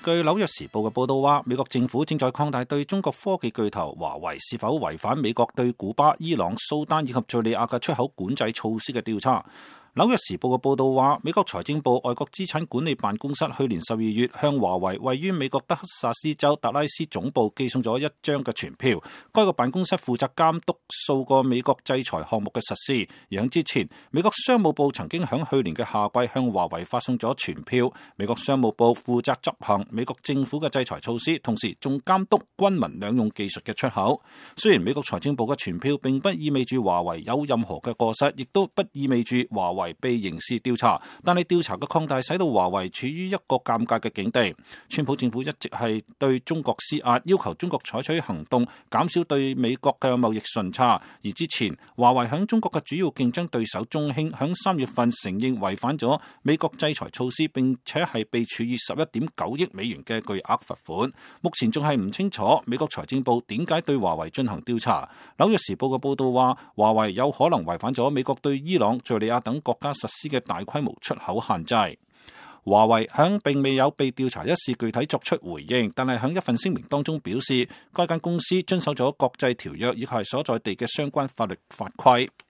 據《紐約時報》嘅報道話，美國政府正在擴大對中國科技巨頭華為是否違反美國對古巴、伊朗、蘇丹以及敘利亞嘅出口管制措施嘅調查。《紐約時報》嘅報道話，美國財政部外國資產管理辦公室去年12月向華為位於美國德克薩斯州達拉斯總部寄送咗一張嘅傳票。該個辦公室負責監督數個美國制裁項目嘅實施。而喺之前，美國商務部曾經喺去年嘅夏季向華為發送咗傳票。美國商務部負責執行美國政府嘅制裁措施，同時仲監督軍民兩用技術嘅出口。雖然美國財政部嘅傳票並不意味住華為有任何嘅過失，亦都不意味住華為被刑事調查，但係調查嘅擴大使到華為處於一個尷尬嘅境地。川普政府一直係對中國施壓，要求中國採取行動，減少對美國嘅貿易順差。而之前，華為響中國嘅主要競爭對手中興響3月份承認違反咗美國制裁措施，並且係被處以11.9億美元嘅巨額罰款。目前仲係唔清楚美國財政部點解對華為進行調查。紐約時報嘅報道話，華為有可能違反咗美國對伊朗、敘利亞等國家實施嘅大規模出口限制。華為響並未有被調查一事具體作出回應，但係響一份聲明當中表示，該間公司遵守咗國際條約以及係所在地嘅相關法律法規。